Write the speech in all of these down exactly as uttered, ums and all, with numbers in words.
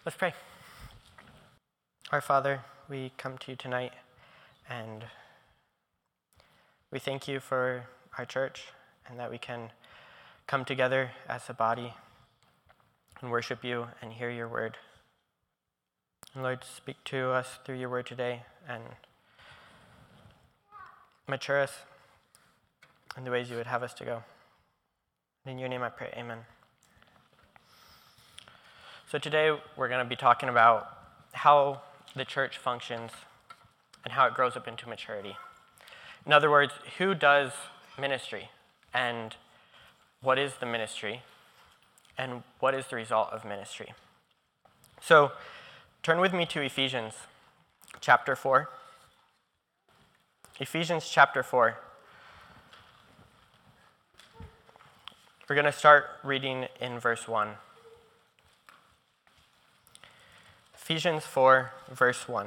Let's pray. Our Father, we come to you tonight, and we thank you for our church and that we can come together as a body and worship you and hear your word. And Lord, speak to us through your word today and mature us in the ways you would have us to go. In your name I pray, amen. So today we're going to be talking about how the church functions and how it grows up into maturity. In other words, who does ministry and what is the ministry and what is the result of ministry? So turn with me to Ephesians chapter four. Ephesians chapter four. We're going to start reading in verse one. Ephesians four, verse one.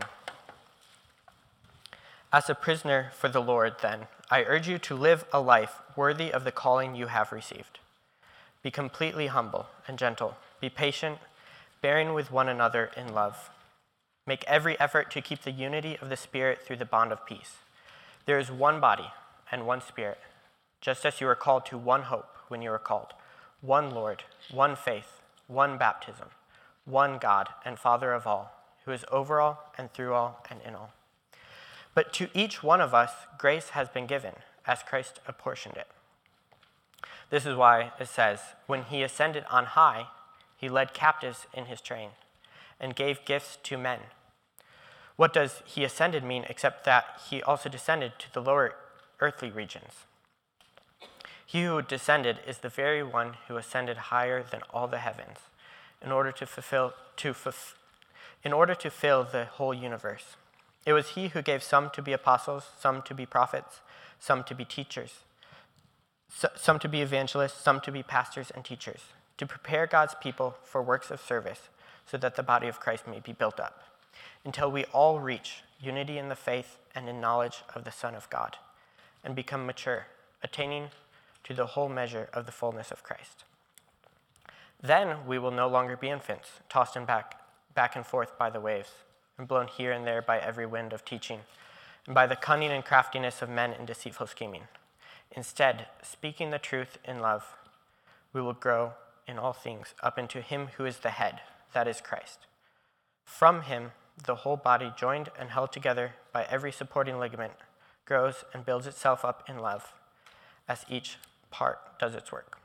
As a prisoner for the Lord, then, I urge you to live a life worthy of the calling you have received. Be completely humble and gentle. Be patient, bearing with one another in love. Make every effort to keep the unity of the Spirit through the bond of peace. There is one body and one Spirit, just as you were called to one hope when you were called, one Lord, one faith, one baptism, one God and Father of all, who is over all and through all and in all. But to each one of us, grace has been given, as Christ apportioned it. This is why it says, when he ascended on high, he led captives in his train and gave gifts to men. What does he ascended mean except that he also descended to the lower earthly regions? He who descended is the very one who ascended higher than all the heavens, in order to fulfill to fulf- in order to fill the whole universe. It was he who gave some to be apostles, some to be prophets, some to be teachers, so, some to be evangelists, some to be pastors and teachers, to prepare God's people for works of service, so that the body of Christ may be built up, until we all reach unity in the faith and in knowledge of the Son of God, and become mature, attaining to the whole measure of the fullness of Christ. Then we will no longer be infants, tossed and back, back and forth by the waves, and blown here and there by every wind of teaching, and by the cunning and craftiness of men in deceitful scheming. Instead, speaking the truth in love, we will grow in all things up into him who is the head, that is Christ. From him, the whole body, joined and held together by every supporting ligament, grows and builds itself up in love, as each part does its work.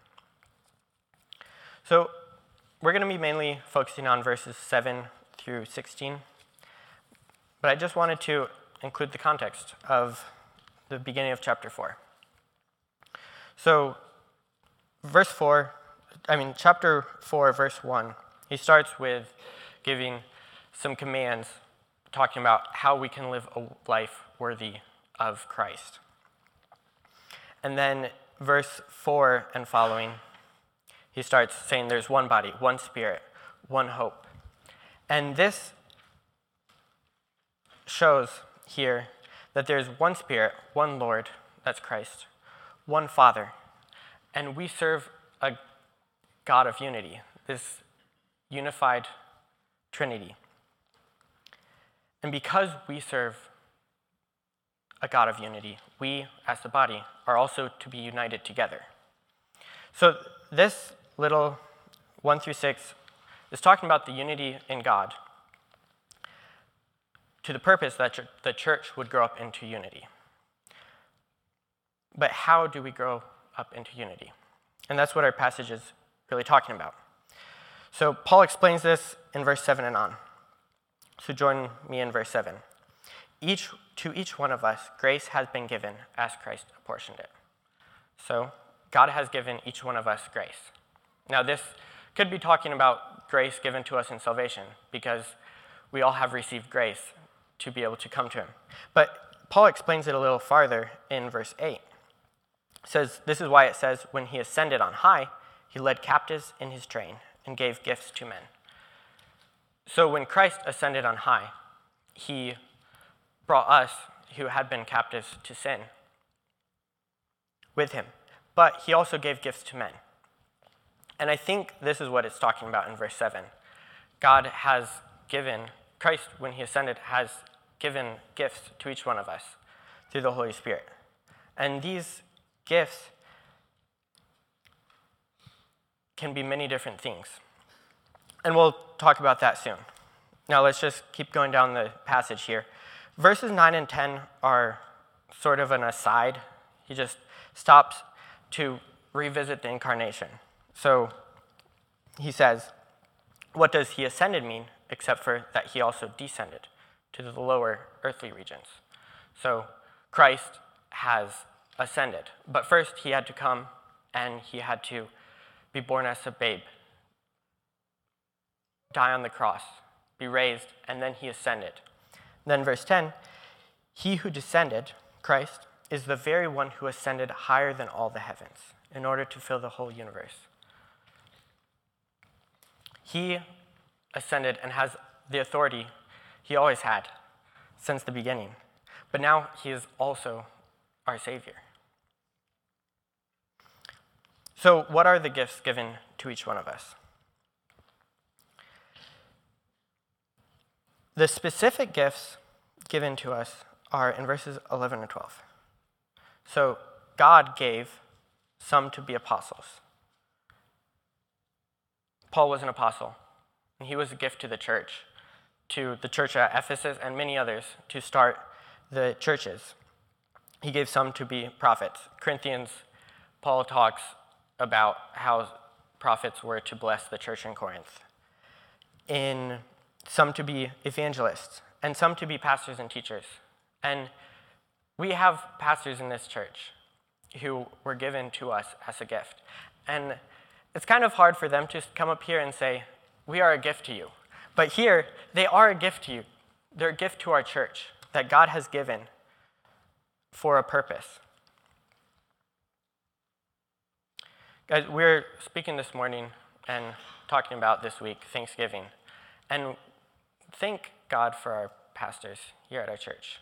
So we're going to be mainly focusing on verses seven through sixteen, but I just wanted to include the context of the beginning of chapter four. So verse four, I mean chapter four, verse one, he starts with giving some commands talking about how we can live a life worthy of Christ. And then verse four and following, he starts saying there's one body, one Spirit, one hope. And this shows here that there's one Spirit, one Lord, that's Christ, one Father, and we serve a God of unity, this unified Trinity. And because we serve a God of unity, we, as the body, are also to be united together. So this little one through six is talking about the unity in God to the purpose that the church would grow up into unity. But how do we grow up into unity? And that's what our passage is really talking about. So Paul explains this in verse seven and on. So join me in verse seven. Each to each one of us, grace has been given as Christ apportioned it. So God has given each one of us grace. Now this could be talking about grace given to us in salvation, because we all have received grace to be able to come to him. But Paul explains it a little farther in verse eight. It says, this is why it says, when he ascended on high, he led captives in his train and gave gifts to men. So when Christ ascended on high, he brought us, who had been captives to sin, with him. But he also gave gifts to men. And I think this is what it's talking about in verse seven. God has given, Christ, when he ascended, has given gifts to each one of us through the Holy Spirit. And these gifts can be many different things. And we'll talk about that soon. Now let's just keep going down the passage here. Verses nine and ten are sort of an aside. He just stops to revisit the incarnation. So he says, what does he ascended mean, except for that he also descended to the lower earthly regions? So Christ has ascended. But first he had to come and he had to be born as a babe, die on the cross, be raised, and then he ascended. Then verse ten, he who descended, Christ, is the very one who ascended higher than all the heavens in order to fill the whole universe. He ascended and has the authority he always had since the beginning. But now he is also our Savior. So what are the gifts given to each one of us? The specific gifts given to us are in verses eleven and twelve. So God gave some to be apostles. Paul was an apostle, and he was a gift to the church, to the church at Ephesus and many others to start the churches. He gave some to be prophets. Corinthians, Paul talks about how prophets were to bless the church in Corinth. In some to be evangelists, and some to be pastors and teachers. And we have pastors in this church who were given to us as a gift. And it's kind of hard for them to come up here and say, we are a gift to you. But here, they are a gift to you. They're a gift to our church that God has given for a purpose. Guys, we're speaking this morning and talking about this week, Thanksgiving. And thank God for our pastors here at our church.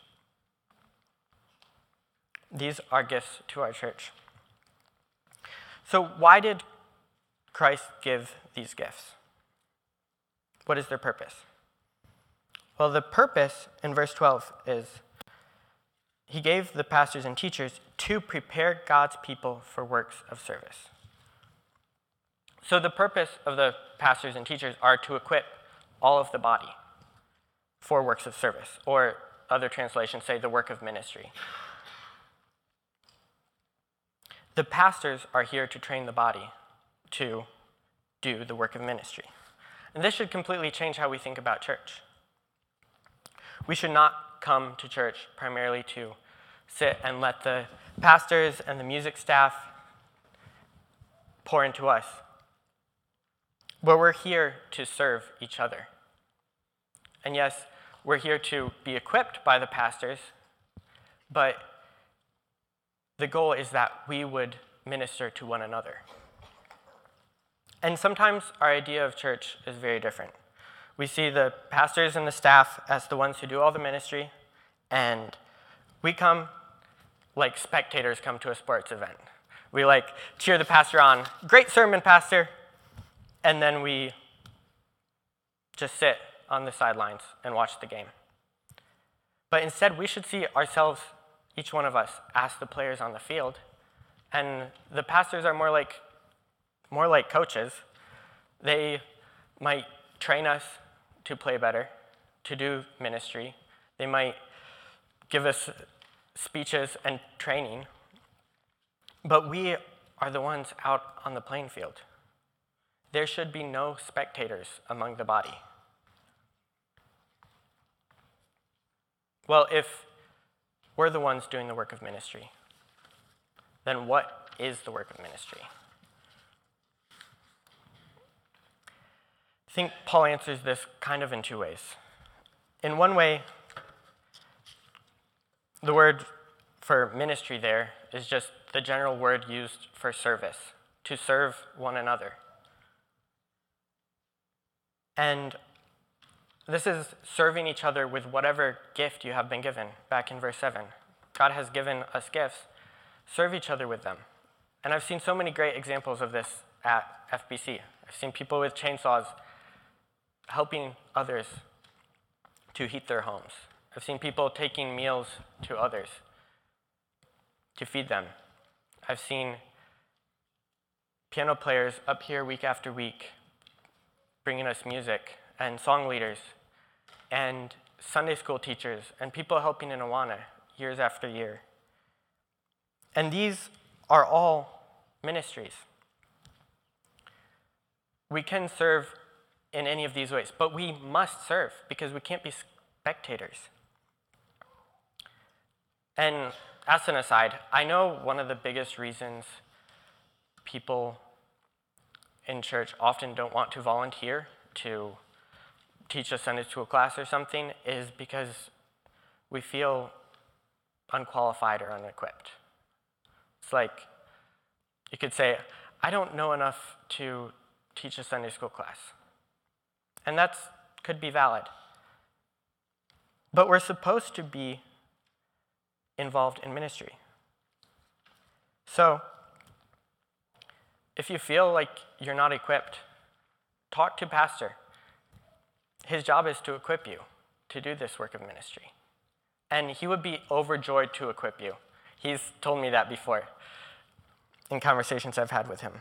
These are gifts to our church. So why did Christ give these gifts? What is their purpose? Well, the purpose in verse twelve is he gave the pastors and teachers to prepare God's people for works of service. So the purpose of the pastors and teachers are to equip all of the body for works of service, or other translations say the work of ministry. The pastors are here to train the body to do the work of ministry. And this should completely change how we think about church. We should not come to church primarily to sit and let the pastors and the music staff pour into us. But we're here to serve each other. And yes, we're here to be equipped by the pastors, but the goal is that we would minister to one another. And sometimes our idea of church is very different. We see the pastors and the staff as the ones who do all the ministry, and we come like spectators come to a sports event. We like cheer the pastor on, great sermon, pastor, and then we just sit on the sidelines and watch the game. But instead, we should see ourselves, each one of us, as the players on the field. And the pastors are more like more like coaches. They might train us to play better, to do ministry. They might give us speeches and training. But we are the ones out on the playing field. There should be no spectators among the body. Well, if we're the ones doing the work of ministry, then what is the work of ministry? I think Paul answers this kind of in two ways. In one way, the word for ministry there is just the general word used for service, to serve one another. And this is serving each other with whatever gift you have been given, back in verse seven. God has given us gifts. Serve each other with them. And I've seen so many great examples of this at F B C. I've seen people with chainsaws helping others to heat their homes. I've seen people taking meals to others to feed them. I've seen piano players up here week after week bringing us music, and song leaders, and Sunday school teachers, and people helping in Awana years after year. And these are all ministries. We can serve in any of these ways, but we must serve because we can't be spectators. And as an aside, I know one of the biggest reasons people in church often don't want to volunteer to teach a Sunday school class or something is because we feel unqualified or unequipped. It's like, you could say, I don't know enough to teach a Sunday school class. And that could be valid. But we're supposed to be involved in ministry. So, if you feel like you're not equipped, talk to pastor. His job is to equip you to do this work of ministry. And he would be overjoyed to equip you. He's told me that before in conversations I've had with him.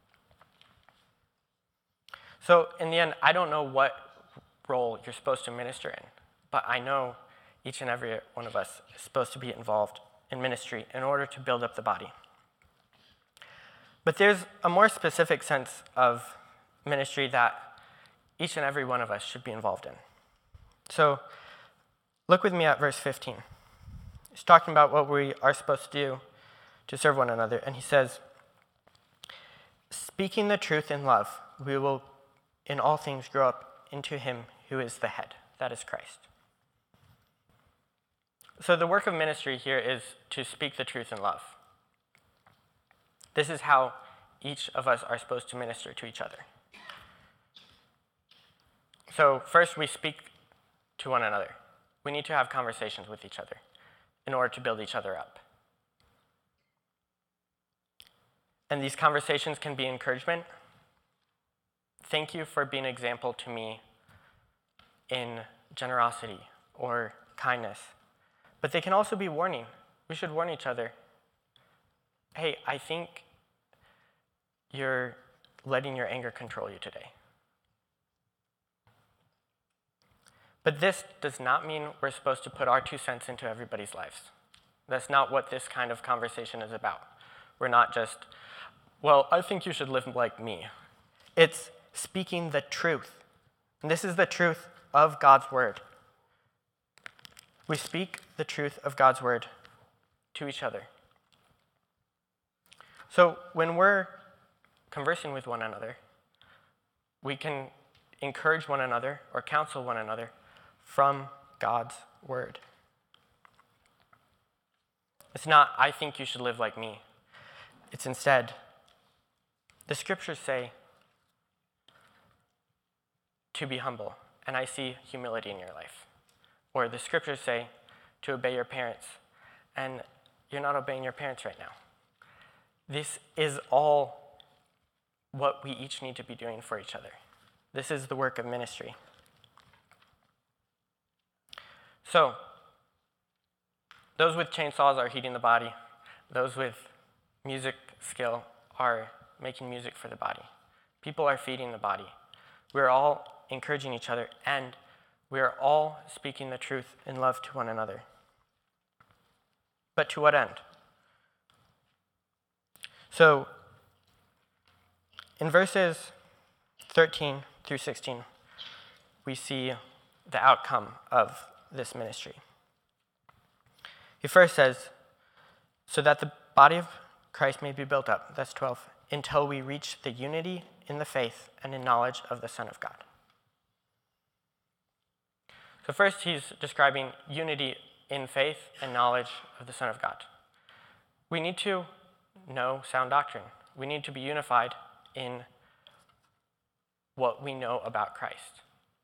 So in the end, I don't know what role you're supposed to minister in, but I know each and every one of us is supposed to be involved in ministry in order to build up the body. But there's a more specific sense of ministry that each and every one of us should be involved in. So look with me at verse fifteen. He's talking about what we are supposed to do to serve one another. And he says, speaking the truth in love, we will in all things grow up into him who is the head, that is Christ. So the work of ministry here is to speak the truth in love. This is how each of us are supposed to minister to each other. So first, we speak to one another. We need to have conversations with each other in order to build each other up. And these conversations can be encouragement. Thank you for being an example to me in generosity or kindness. But they can also be warning. We should warn each other. Hey, I think you're letting your anger control you today. But this does not mean we're supposed to put our two cents into everybody's lives. That's not what this kind of conversation is about. We're not just, well, I think you should live like me. It's speaking the truth. And this is the truth of God's word. We speak the truth of God's word to each other. So when we're conversing with one another, we can encourage one another or counsel one another from God's word. It's not, I think you should live like me. It's instead, the scriptures say to be humble, and I see humility in your life. Or the scriptures say to obey your parents, and you're not obeying your parents right now. This is all what we each need to be doing for each other. This is the work of ministry. So, those with chainsaws are heating the body. Those with music skill are making music for the body. People are feeding the body. We're all encouraging each other, and we are all speaking the truth in love to one another. But to what end? So, in verses thirteen through sixteen, we see the outcome of this ministry. He first says, so that the body of Christ may be built up, that's twelve, until we reach the unity in the faith and in knowledge of the Son of God. So first he's describing unity in faith and knowledge of the Son of God. We need to know sound doctrine. We need to be unified in what we know about Christ.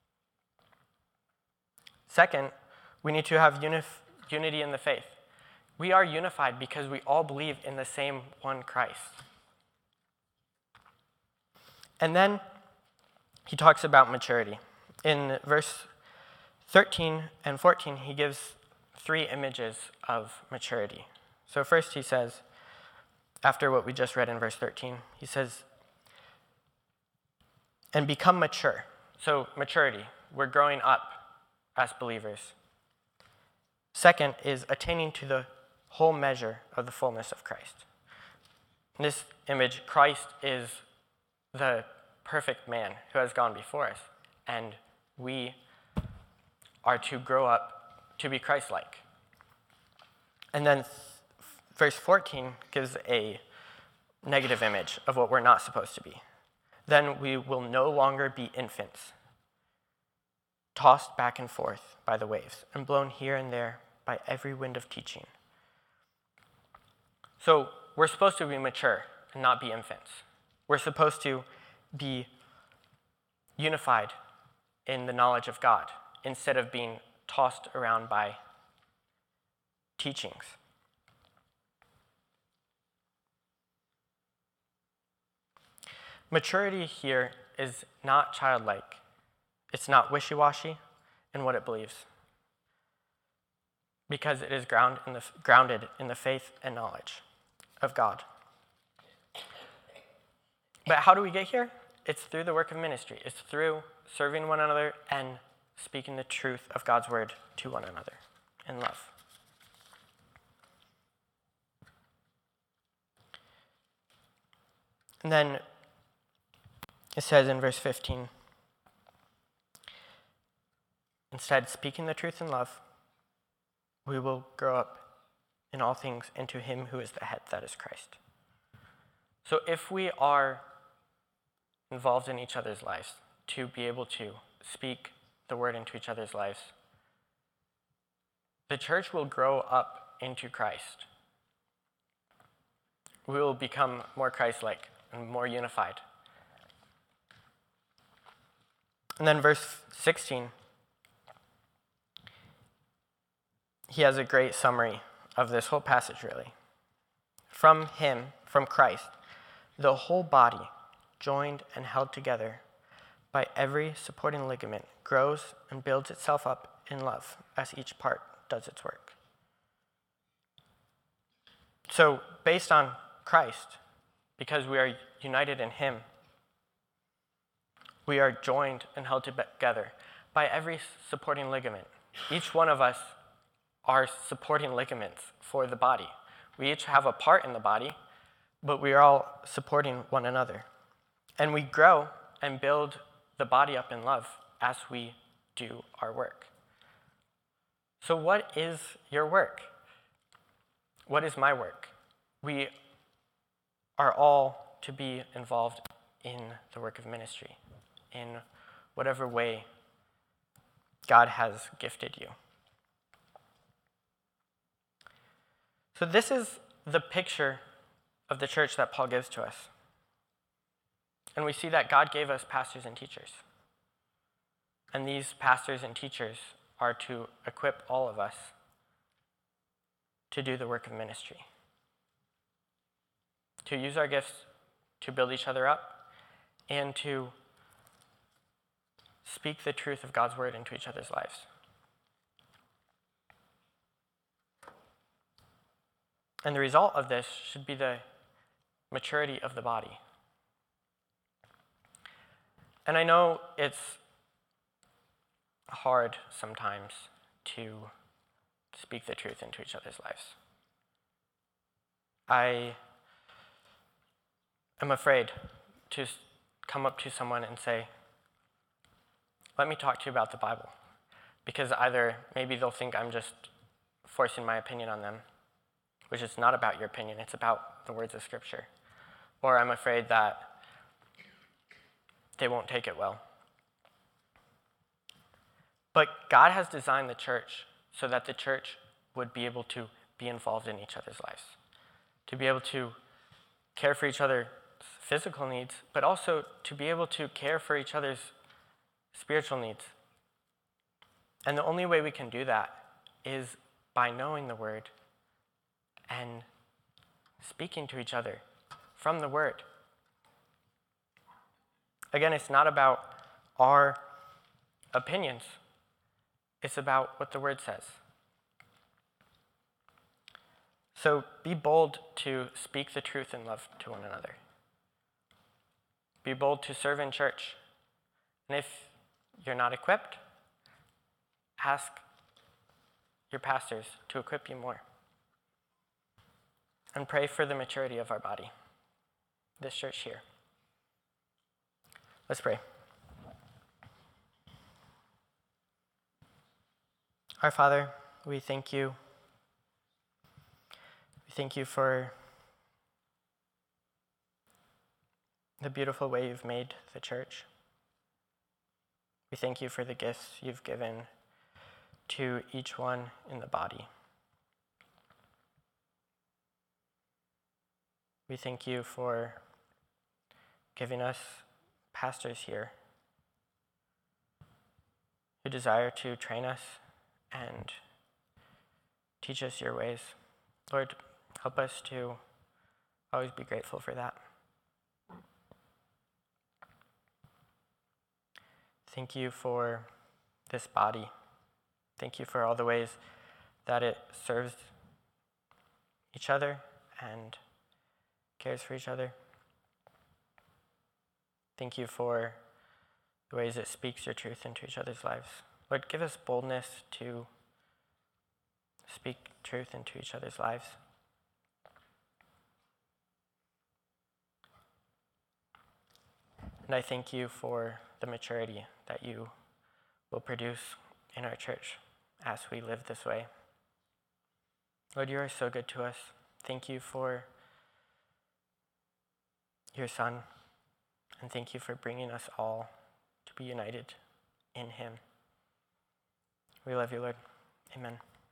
Second, we need to have unif- unity in the faith. We are unified because we all believe in the same one Christ. And then he talks about maturity. In verse thirteen and fourteen, he gives three images of maturity. So first he says, after what we just read in verse thirteen, he says, and become mature. So maturity, we're growing up as believers. Second is attaining to the whole measure of the fullness of Christ. In this image, Christ is the perfect man who has gone before us, and we are to grow up to be Christ-like. And then verse fourteen gives a negative image of what we're not supposed to be. Then we will no longer be infants, tossed back and forth by the waves and blown here and there by every wind of teaching. So we're supposed to be mature and not be infants. We're supposed to be unified in the knowledge of God instead of being tossed around by teachings. Maturity here is not childlike. It's not wishy-washy in what it believes, because it is ground in the, grounded in the faith and knowledge of God. But how do we get here? It's through the work of ministry. It's through serving one another and speaking the truth of God's word to one another in love. And then it says in verse fifteen, instead, speaking the truth in love, we will grow up in all things into him who is the head, that is Christ. So if we are involved in each other's lives, to be able to speak the word into each other's lives, the church will grow up into Christ. We will become more Christ-like and more unified. And then verse sixteen, he has a great summary of this whole passage, really. From him, from Christ, the whole body, joined and held together by every supporting ligament, grows and builds itself up in love as each part does its work. So, based on Christ, because we are united in him, we are joined and held together by every supporting ligament. Each one of us are supporting ligaments for the body. We each have a part in the body, but we are all supporting one another. And we grow and build the body up in love as we do our work. So what is your work? What is my work? We are all to be involved in the work of ministry, in whatever way God has gifted you. So this is the picture of the church that Paul gives to us. And we see that God gave us pastors and teachers. And these pastors and teachers are to equip all of us to do the work of ministry, to use our gifts to build each other up and to speak the truth of God's word into each other's lives. And the result of this should be the maturity of the body. And I know it's hard sometimes to speak the truth into each other's lives. I am afraid to come up to someone and say, let me talk to you about the Bible. Because either maybe they'll think I'm just forcing my opinion on them, which is not about your opinion, it's about the words of Scripture. Or I'm afraid that they won't take it well. But God has designed the church so that the church would be able to be involved in each other's lives, to be able to care for each other's physical needs, but also to be able to care for each other's spiritual needs. And the only way we can do that is by knowing the word and speaking to each other from the word. Again, it's not about our opinions. It's about what the Word says. So be bold to speak the truth in love to one another. Be bold to serve in church. And if you're not equipped, ask your pastors to equip you more. And pray for the maturity of our body, this church here. Let's pray. Our Father, we thank you. We thank you for the beautiful way you've made the church. We thank you for the gifts you've given to each one in the body. We thank you for giving us pastors here who desire to train us and teach us your ways. Lord, help us to always be grateful for that. Thank you for this body. Thank you for all the ways that it serves each other and cares for each other. Thank you for the ways it speaks your truth into each other's lives. Lord, give us boldness to speak truth into each other's lives. And I thank you for the maturity that you will produce in our church as we live this way. Lord, you are so good to us. Thank you for your Son, and thank you for bringing us all to be united in him. We love you, Lord. Amen.